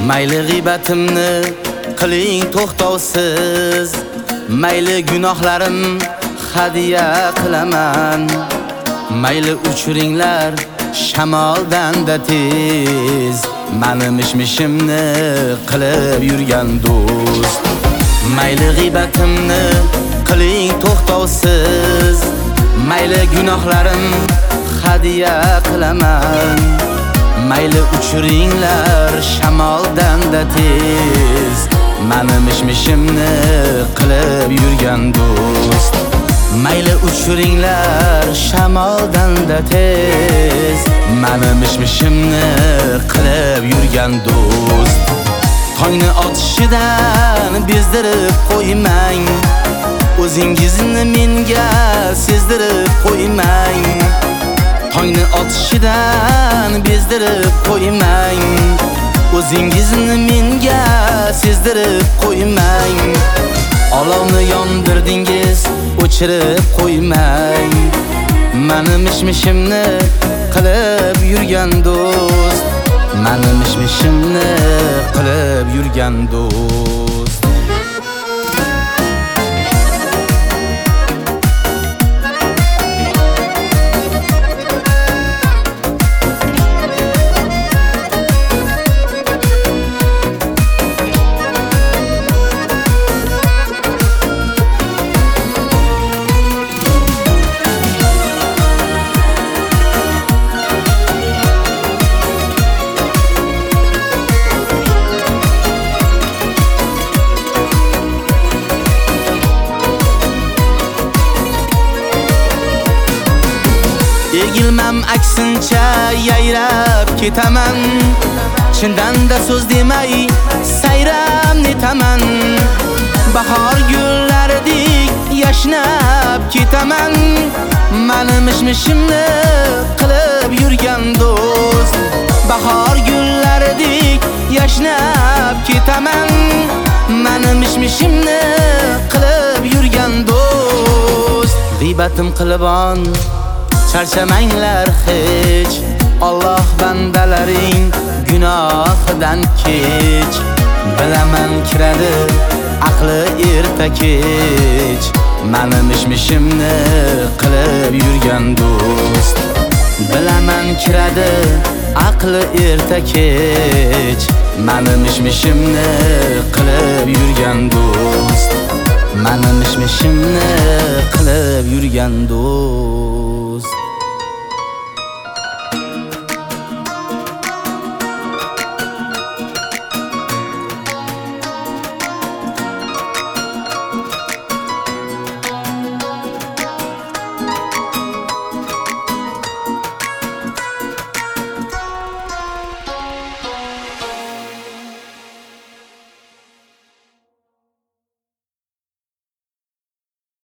Mayli g'iybatimni qiling to'xtovsiz, mayli gunohlarim hadiya qilaman. Mayli uchuringlar shamoldan-da tez, mani mishmishimni qilib yurgan do'st. Mayli g'iybatimni qiling to'xtovsiz, mayli gunohlarim hadiya qilaman. Mayli uchuringlar shamoldan-da tez, mani mishmishimni qilib yurgan do'st. Mayli uchuringlar shamoldan-da tez, mani mishmishimni qilib yurgan do'st. Tongni otishidan bezdirib qo'ymang, o'zingizni menga sezdirib qo'ymang. Tongni otishidan bezdirib qo'ymang, o'zingizni menga sezdirib qo'ymang. Olovni yondirdingiz, o'chirib qo'ymang. Mani mishmishimni qilib yurgan do'st, mani mishmishimni qilib yurgan do'st. Egilmam aksincha yayrab ketaman, chindan-da so'z demay sayram netaman. Bahor gullaridek yashnab ketaman, mani mishmishimni qilib yurgan do'st. Bahor gullaridek yashnab ketaman, mani mishmishimni qilib yurgan do'st. G'iybatim qilibon charchamanglar hech, Alloh bandalaring gunohidan kech. Bilaman kiradi aqli erta kech, mani mishmishimni qilib yurgan do'st. Bilaman kiradi aqli erta kech, mani mishmishimni qilib yurgan do'st, mani mishmishimni qilib yurgan do'st.